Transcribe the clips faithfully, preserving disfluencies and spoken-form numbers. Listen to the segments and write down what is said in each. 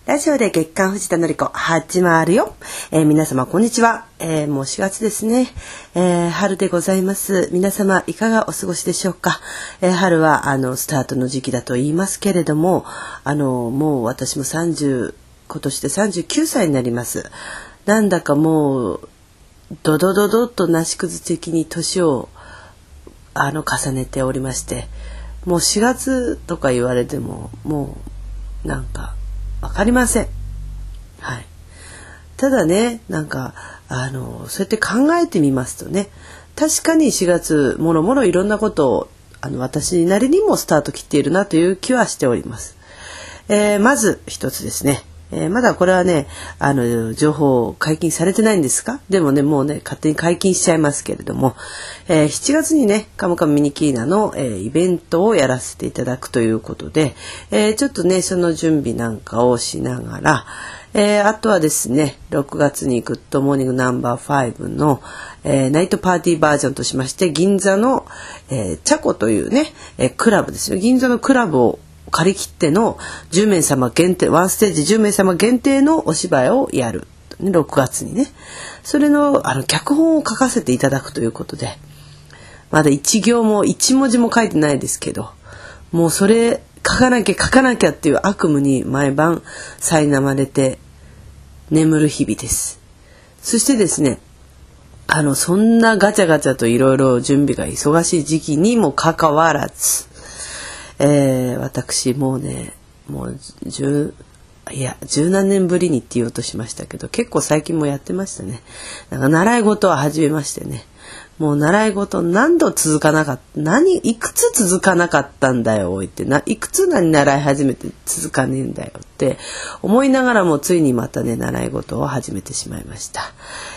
ラジオで月刊藤田紀子始まるよ、えー、皆様こんにちは、えー、もうしがつですね、えー、春でございます。皆様いかがお過ごしでしょうか。えー、春はあのスタートの時期だと言いますけれども、あのもう私もさんじゅう今年でさんじゅうきゅうさいになります。なんだかもうドドドドッとなし崩的に年をあの重ねておりまして、もうしがつとか言われてももうなんかわかりません。はい。ただね、なんかあのそうやって考えてみますとね、確かにしがつもろもろいろんなことをあの私なりにもスタート切っているなという気はしております。えー、まず一つですね。えー、まだこれはね、あの情報解禁されてないんですか。でもね、もうね勝手に解禁しちゃいますけれども、えー、しちがつにねカムカムミニキーナの、えー、イベントをやらせていただくということで、えー、ちょっとねその準備なんかをしながら、えー、あとはですねろくがつにグッドモーニングナンバーごの、えー、ナイトパーティーバージョンとしまして、銀座の、えー、チャコというね、えー、クラブですよ。銀座のクラブを借り切ってのじゅうめいさま限定、ワンステージじゅうめいさま限定のお芝居をやる、ね、ろくがつにね、それのあの脚本を書かせていただくということで、まだ一行も一文字も書いてないですけど、もうそれ書かなきゃ書かなきゃっていう悪夢に毎晩苛まれて眠る日々です。そしてですね、あのそんなガチャガチャといろいろ準備が忙しい時期にもかかわらず、えー、私もうねもう十いや十何年ぶりにって言おうとしましたけど、結構最近もやってましたね。なんか習い事は始めましてね、もう習い事何度続かなかった何いくつ続かなかったんだよってないくつ何習い始めて続かねえんだよって思いながらも、ついにまたね習い事を始めてしまいました。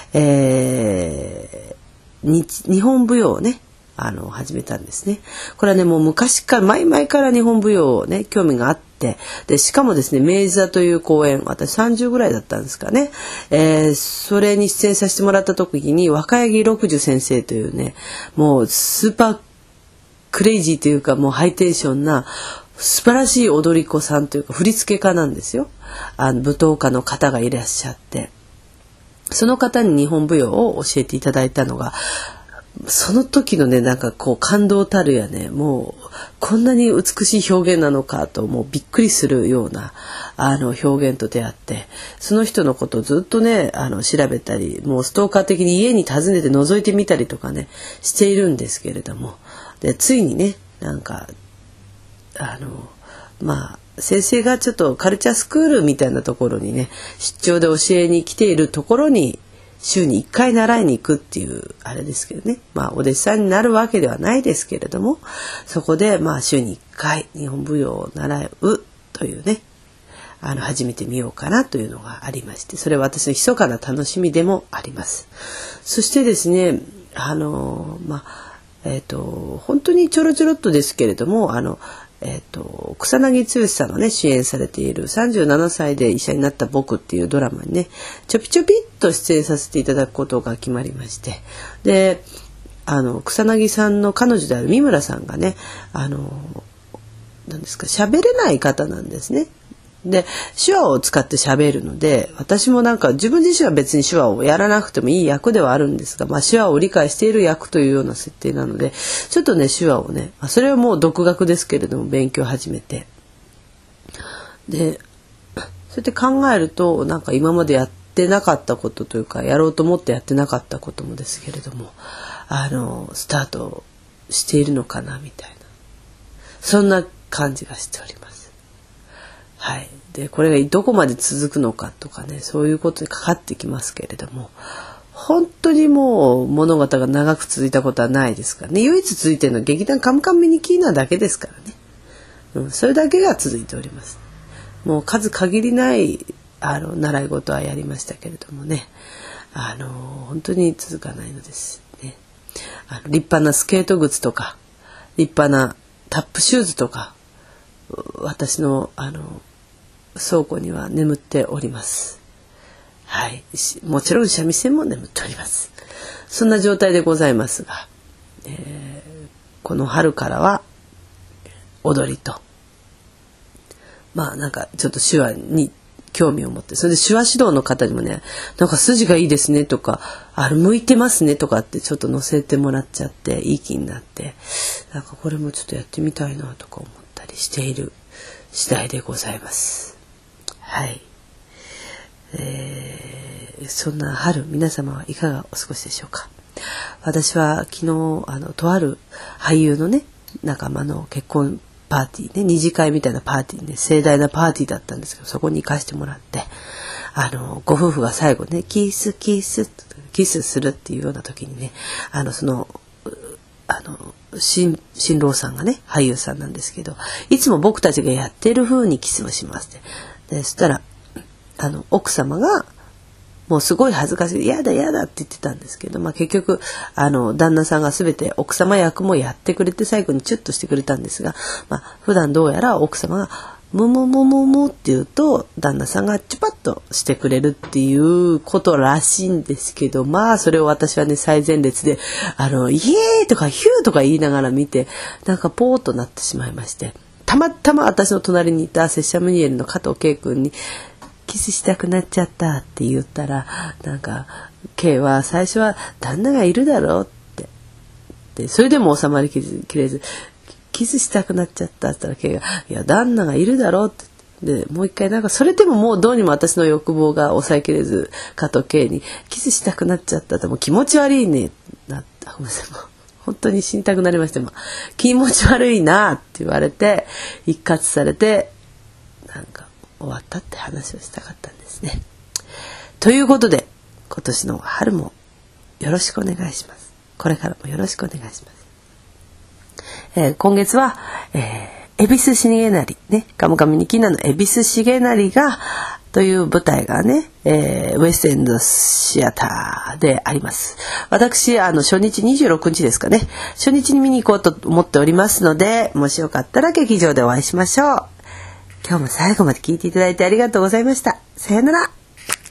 えー、日, 日本舞踊をねあの始めたんですね。これはねもう昔から前々から日本舞踊をね興味があって、でしかもですね明治座という公演、私さんじゅうぐらいだったんですかね、えー、それに出演させてもらった時に若柳六十先生というねもうスーパークレイジーというかもうハイテンションな素晴らしい踊り子さんというか振付家なんですよ。あの舞踏家の方がいらっしゃって、その方に日本舞踊を教えていただいたのが、その時のねなんかこう感動たるやね、もうこんなに美しい表現なのかともうびっくりするようなあの表現と出会って、その人のことをずっとねあの調べたり、もうストーカー的に家に訪ねて覗いてみたりとかねしているんですけれども、でついにねなんかあのまあ先生がちょっとカルチャースクールみたいなところにね出張で教えに来ているところに週にいっかい習いに行くっていうあれですけどね、まあお弟子さんになるわけではないですけれども、そこでまあ週にいっかい日本舞踊を習うというねあの始めてみようかなというのがありまして、それは私の密かな楽しみでもあります。そしてですねあのまあえっと本当にちょろちょろっとですけれども、あのえー、と草薙剛さんがね主演されているさんじゅうななさいで医者になった僕っていうドラマにねちょぴちょぴっと出演させていただくことが決まりまして、であの草薙さんの彼女である三村さんがねあのなんですか喋れない方なんですね。で手話を使って喋るので、私もなんか自分自身は別に手話をやらなくてもいい役ではあるんですが、まあ、手話を理解している役というような設定なので、ちょっとね手話をねそれはもう独学ですけれども勉強始めて、でそうやって考えるとなんか今までやってなかったことというか、やろうと思ってやってなかったこともですけれどもあのスタートしているのかなみたいな、そんな感じがしております。はい、でこれがどこまで続くのかとかね、そういうことにかかってきますけれども、本当にもう物語が長く続いたことはないですからね。唯一続いているのは劇団カムカムミニキーナだけですからね、うん、それだけが続いております。もう数限りないあの習い事はやりましたけれどもね、あの本当に続かないのですね。あの立派なスケート靴とか立派なタップシューズとか私のあの倉庫には眠っております。はい、もちろん三味線も眠っております。そんな状態でございますが、えー、この春からは踊りと、まあなんかちょっと手話に興味を持って、それで手話指導の方にもね、なんか筋がいいですねとか、あれ向いてますねとかってちょっと載せてもらっちゃっていい気になって、なんかこれもちょっとやってみたいなとか思ったりしている次第でございます。はい、えー、そんな春、皆様はいかがお過ごしでしょうか。私は昨日あのとある俳優のね仲間の結婚パーティーね、二次会みたいなパーティーね、盛大なパーティーだったんですけど、そこに行かせてもらって、あのご夫婦が最後ねキスキスキスするっていうような時にね、あのそのあの新新郎さんがね俳優さんなんですけど、いつも僕たちがやってる風にキスをしますって。でそしたらあの奥様がもうすごい恥ずかしい、やだやだって言ってたんですけど、まあ、結局あの旦那さんが全て奥様役もやってくれて最後にチュッとしてくれたんですが、まあ、普段どうやら奥様がムムムムムって言うと旦那さんがチュパッとしてくれるっていうことらしいんですけど、まあそれを私はね最前列であのイエーイとかヒューとか言いながら見て、なんかポーっとなってしまいまして、たまたま私の隣にいたセッシャムニエルの加藤圭君にキスしたくなっちゃったって言ったら、なんか K は最初は旦那がいるだろうってで、それでも収まりきれずキスしたくなっちゃったって言ったら K がいや旦那がいるだろうってでもう一回なんかそれでももうどうにも私の欲望が抑えきれず加藤 K にキスしたくなっちゃったってもう気持ち悪いねなったごめんなさい、もう本当に死にたくなりまして、まあ、気持ち悪いなって言われて一喝されてなんか終わったって話をしたかったんですね。ということで今年の春もよろしくお願いします。これからもよろしくお願いします。えー、今月は、えー、恵比寿重成ね、カムカムニキナの恵比寿重成がという舞台がね、えー、ウエストエンドシアターであります。私あの初日にじゅうろくにちですかね、初日に見に行こうと思っておりますので、もしよかったら劇場でお会いしましょう。今日も最後まで聞いていただいてありがとうございました。さよなら。